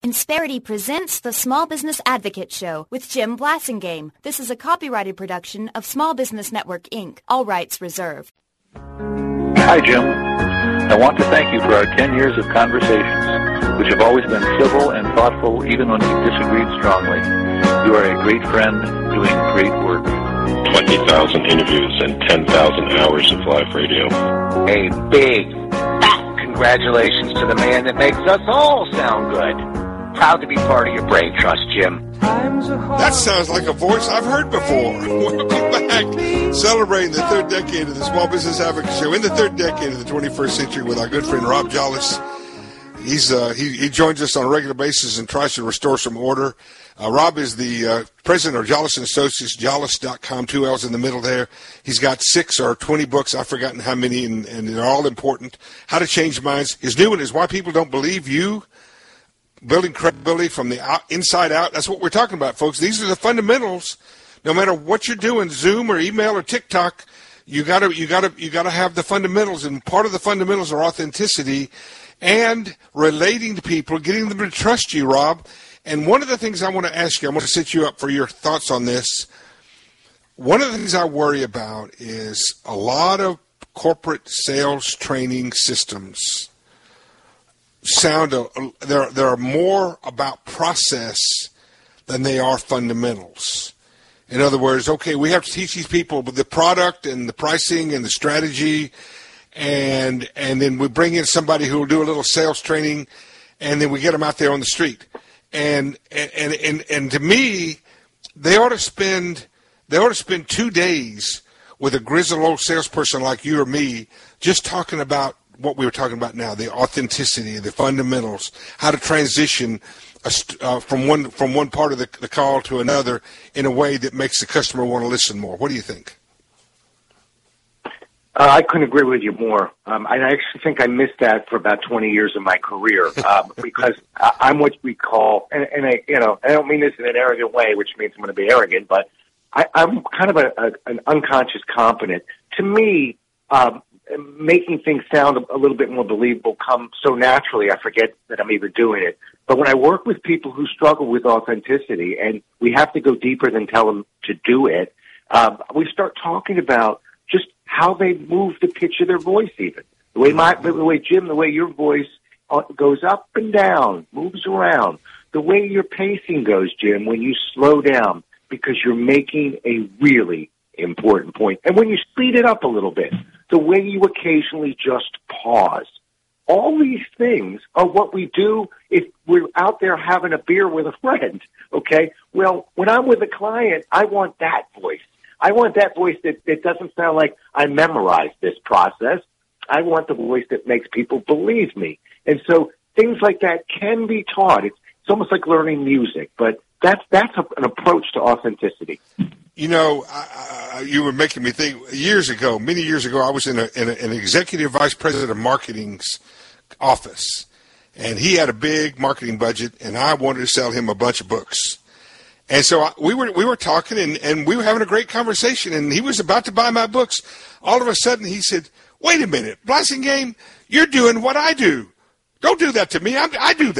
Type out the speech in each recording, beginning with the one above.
Insperity presents the Small Business Advocate Show with Jim Blasingame. This is a copyrighted production of Small Business Network, Inc. All rights reserved. Hi, Jim. I want to thank you for our 10 years of conversations, which have always been civil and thoughtful even when we disagreed strongly. You are a great friend doing great work. 20,000 interviews and 10,000 hours of live radio. A big, fat congratulations to the man that makes us all sound good. Proud to be part of your brain trust, Jim. That sounds like a voice I've heard before. Welcome back. Celebrating the third decade of the Small Business Advocate Show in the third decade of the 21st century with our good friend Rob Jolles. He joins us on a regular basis and tries to restore some order. Rob is the president of Jolles & Associates, jolles.com, 2 L's in the middle there. He's got 6 or 20 books, I've forgotten how many, and they're all important. How to Change Minds. His new one is Why People Don't Believe You, Building Credibility from the Inside Out. That's what we're talking about, folks. These are the fundamentals. No matter what you're doing, Zoom or email or TikTok, you gotta have the fundamentals, and part of the fundamentals are authenticity and relating to people, getting them to trust you, Rob. And one of the things I want to ask you, I want to set you up for your thoughts on this. One of the things I worry about is a lot of corporate sales training systems they're more about process than they are fundamentals. In other words, okay, we have to teach these people the product and the pricing and the strategy, and then we bring in somebody who will do a little sales training, and then we get them out there on the street. And to me, they ought to spend 2 days with a grizzled old salesperson like you or me, just talking about what we were talking about now, the authenticity, the fundamentals, how to transition from one part of the call to another in a way that makes the customer want to listen more. What do you think? I couldn't agree with you more. I actually think I missed that for about 20 years of my career because I'm what we call, and I don't mean this in an arrogant way, which means I'm going to be arrogant, but I'm kind of an unconscious competent. To me, making things sound a little bit more believable come so naturally, I forget that I'm even doing it. But when I work with people who struggle with authenticity, and we have to go deeper than tell them to do it, we start talking about just how they move the pitch of their voice even. The way your voice goes up and down, moves around. The way your pacing goes, Jim, when you slow down, because you're making a really important point. And when you speed it up a little bit, the way you occasionally just pause. All these things are what we do if we're out there having a beer with a friend, okay? Well, when I'm with a client, I want that voice. I want that voice that doesn't sound like I memorized this process. I want the voice that makes people believe me. And so things like that can be taught. It's almost like learning music, but that's an approach to authenticity. You know, you were making me think. Many years ago, I was in an executive vice president of marketing's office, and he had a big marketing budget, and I wanted to sell him a bunch of books. And so we were talking, and we were having a great conversation, and he was about to buy my books. All of a sudden, he said, "Wait a minute, Blasingame, you're doing what I do. Don't do that to me. I do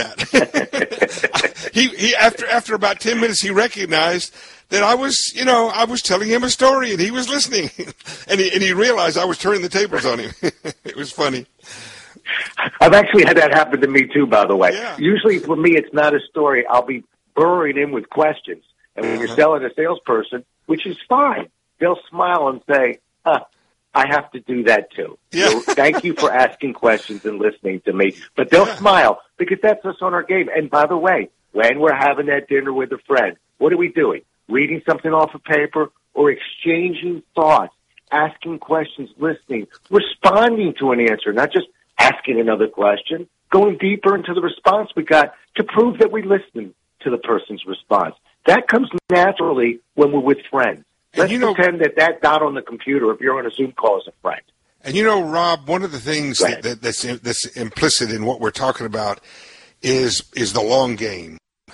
that." he after about 10 minutes, he recognized that I was telling him a story, and he was listening, and he realized I was turning the tables on him. It was funny. I've actually had that happen to me too, by the way. Yeah. Usually for me, it's not a story. I'll be burrowing in with questions. And when you're selling a salesperson, which is fine, they'll smile and say, I have to do that too. Yeah. So thank you for asking questions and listening to me. But they'll smile because that's us on our game. And by the way, when we're having that dinner with a friend, what are we doing? Reading something off of paper or exchanging thoughts, asking questions, listening, responding to an answer, not just asking another question, going deeper into the response we got to prove that we listened to the person's response. That comes naturally when we're with friends. Let's pretend that dot on the computer, if you're on a Zoom call, is a friend. And Rob, one of the things that's implicit in what we're talking about is the long game.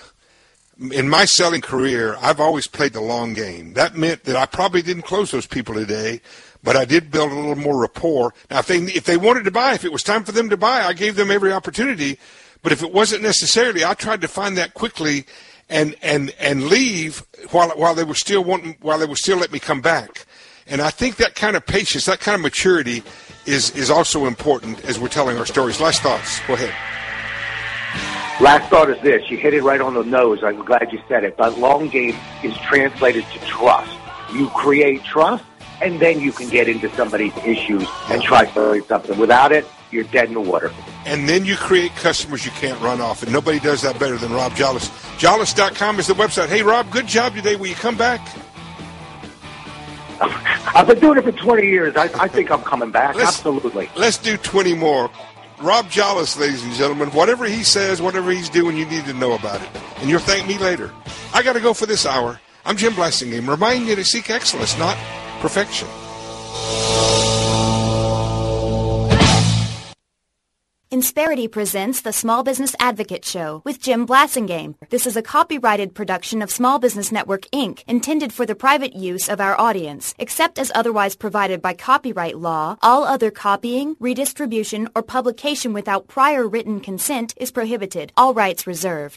In my selling career, I've always played the long game. That meant that I probably didn't close those people today, but I did build a little more rapport. Now, if they wanted to buy, if it was time for them to buy, I gave them every opportunity. But if it wasn't necessarily, I tried to find that quickly and leave while they were still let me come back. And I think that kind of patience, that kind of maturity is also important as we're telling our stories. Last thoughts. Go ahead. Last thought is this. You hit it right on the nose. I'm glad you said it. But long game is translated to trust. You create trust, and then you can get into somebody's issues and try to create something. Without it, you're dead in the water. And then you create customers you can't run off. And nobody does that better than Rob Jolles. Jolles.com is the website. Hey, Rob, good job today. Will you come back? I've been doing it for 20 years. I think I'm coming back. Absolutely. Let's do 20 more. Rob Jolles, ladies and gentlemen, whatever he says, whatever he's doing, you need to know about it. And you'll thank me later. I got to go for this hour. I'm Jim Blasingame, reminding you to seek excellence, not perfection. Insperity presents the Small Business Advocate Show with Jim Blasingame. This is a copyrighted production of Small Business Network, Inc., intended for the private use of our audience. Except as otherwise provided by copyright law, all other copying, redistribution, or publication without prior written consent is prohibited. All rights reserved.